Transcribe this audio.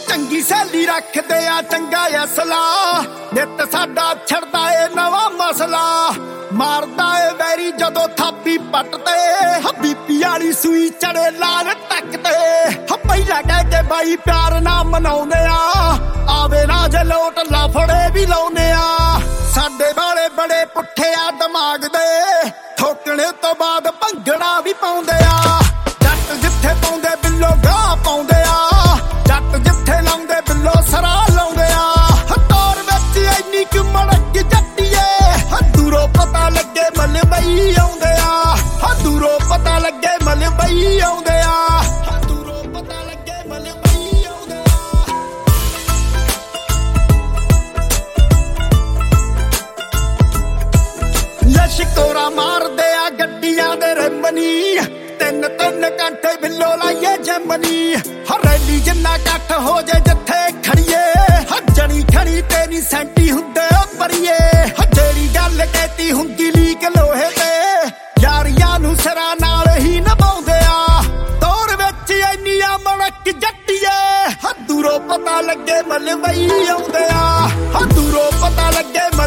ਚੰਗੀ ਸਹੇਲੀ ਰੱਖਦੇ ਆ ਚੰਗਾ ਅਸਲਾ ਨਿੱਤ ਸਾਡਾ ਛੜਦਾ ਏ ਨਵਾਂ ਮਸਲਾ ਮਾਰਦਾ ਏ ਵੈਰੀ ਜਦੋਂ ਥਾਪੀ ਪੱਟਦੇ ਬੀਪੀ ਵਾਲੀ ਸੂਈ ਚੜੇ ਲਾਲ ਟੱਕਦੇ ਪਹਿਲਾਂ ਕਹਿ ਕੇ ਬਾਈ ਪਿਆਰ ਨਾ ਮਨਾਉਂਦੇ ਆ ਆਵੇ ਨਾ ਜੇ ਲੋਟ ਲਾਫੜੇ ਵੀ ਲਾਉਂਦੇ ਆ ਸਾਡੇ ਵਾਲੇ ਬੜੇ ਪੁੱਠੇ ਆ ਦਿਮਾਗ ਦੇ ਠੋਕਣੇ ਤੋਂ ਬਾਅਦ ਭੰਗੜਾ ਵੀ ਪਾਉਂਦੇ ਆ ਜੱਟ ਜਿੱਥੇ ਪਾਉਂਦੇ ਬਿੱਲੋ ਗਾਹ ਪਾਉਂਦੇ ਆ ਜੱਟ ਜਿੱਥੇ ਲਾਉਂਦੇ ਬਿੱਲੋ ਸਰਾ ਲਾਉਂਦੇ ਆ ਦੌਰ ਵਿੱਚ ਇੰਨੀ ਕਿ ਮੜਕ ਜੱਟੀਏ ਦੂਰੋਂ ਪਤਾ ਲੱਗੇ ਮਲਵਈ ਆਉਂਦੇ ਆ ਦੂਰੋਂ ਪਤਾ ਲੱਗੇ ਮਲਵਈ ਆਉਂਦੇ ਆ ਦੂਰੋਂ ਪਤਾ ਲੱਗੇ ਮਲਵਈ ਆਉਂਦੇ ਆ ਲਸ਼ਕੋਰਾ ਮਾਰਦੇ ਆ ਗੱਡੀਆਂ ਦੇ ਰਿੰਬਨੀ ਤਿੰਨ ਘੰਟੇ ਬਿੱਲੋ ਲਾਈਏ ਜੰਮਨੀ ਰੈਲੀ ਜਿੰਨਾ ਇਕੱਠ ਹੋ ਜੇ ਜਿੱਥੇ ਖੜੀਏ ਜਣੀ ਖੜੀ ਤੇ ਨੀ ਸੈਂਟੀ ਹੁੰਦੇ ਪਰੀਏ ਜਿਹੜੀ ਗੱਲ ਕਹਿਤੀ ਹੁੰਦੀ ਲੀਕ ਲੋਹੇ ਤੇ ਯਾਰੀਆਂ ਨੂੰ ਸਿਰਾਂ ਨਾਲ ਹੀ ਨਿਭਾਉਂਦੇ ਆ ਦੌਰ ਵਿੱਚ ਇੰਨੀਆਂ ਮੜਕ ਜੱਟੀਏ ਦੂਰੋਂ ਪਤਾ ਲੱਗੇ ਮਲਵਈ ਆਉਂਦੇ ਆ ਦੂਰੋਂ ਪਤਾ ਲੱਗੇ